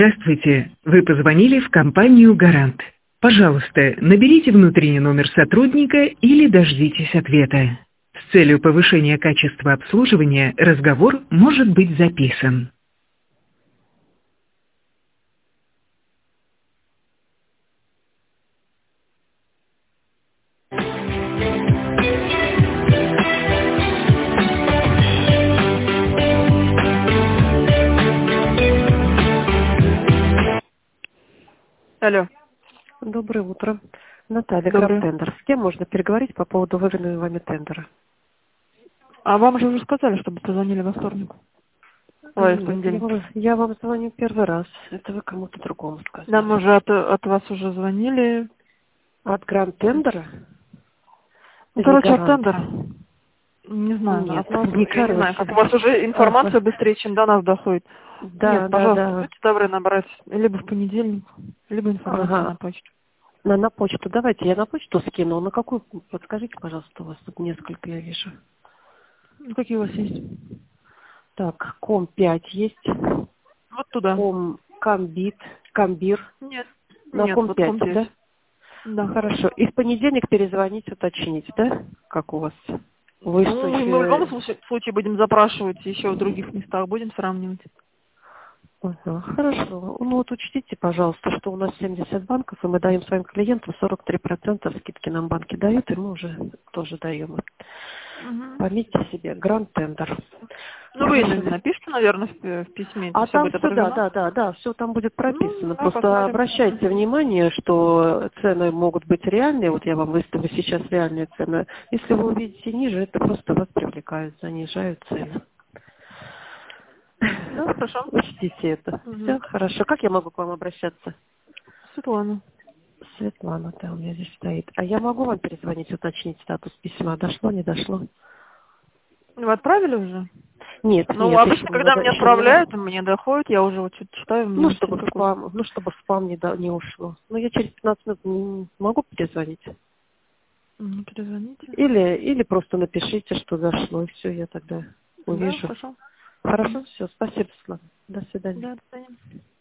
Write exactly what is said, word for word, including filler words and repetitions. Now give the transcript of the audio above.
Здравствуйте, вы позвонили в компанию «Гарант». Пожалуйста, наберите внутренний номер сотрудника или дождитесь ответа. С целью повышения качества обслуживания разговор может быть записан. Алло. Доброе утро. Наталья, Доброе. Гранд-тендер. С кем можно переговорить по поводу выигранного вами тендера? А вам же уже сказали, чтобы позвонили во вторник. Ой, в Нет, я, понедельник. вам, я вам звоню первый раз. Это вы кому-то другому сказали. Нам уже от, от вас уже звонили. От Гранд-тендера? Ну, Или короче, от Гарант? тендера. Не знаю, Нет, от нас, не я не знаю, короче. как у вас уже информация Ага. быстрее, чем до нас доходит. Да, Нет, да, пожалуйста, да. будьте добры набрать либо в понедельник, либо информацию Ага. на почту. На, на почту. Давайте я на почту скину. На какую? Подскажите, пожалуйста, у вас тут несколько, я вижу. Ну, какие у вас есть? Так, ком пять есть. Вот туда. Ком, комбит, комбир. Нет. На Нет, ком вот пять, ком пять. да? Да. Хорошо. И в понедельник перезвонить, уточнить, да? Как у вас? Вы что Ну, мы, мы в любом еще... случае, случае будем запрашивать еще в других местах, будем сравнивать. Ага, хорошо. Ну вот учтите, пожалуйста, что у нас семьдесят банков, и мы даем своим клиентам сорок три процента скидки нам банки дают, и мы уже тоже даем. Угу. Пометьте себе, гранд-тендер. Ну, вы напишите, наверное, в, в письме, это А все там будет все, да, отражено. да, да, да, все там будет прописано. Ну, да, Просто посмотрим. обращайте внимание, что цены могут быть реальные. Вот я вам выставлю сейчас реальные цены. Если вы увидите ниже, это просто вас привлекают, занижают цены. Да, хорошо. Учтите это. Угу. Все, хорошо. Как я могу к вам обращаться? Светлана. Светлана, да, у меня здесь стоит. А я могу вам перезвонить, уточнить статус письма? Дошло, не дошло? Вы отправили уже? Нет, Ну, нет, обычно, еще не, когда надо- мне еще не надо. отправляют, мне доходит, я уже вот что-то читаю, мне Ну, вообще чтобы в никакой. спам, ну, чтобы в спам не, до- не ушло. Ну, я через пятнадцать минут м, могу перезвонить? Ну, перезвоните. Или, или просто напишите, что зашло, и все, я тогда Да, увижу. хорошо. Хорошо, все, спасибо, Светлана. До свидания. Да, до свидания.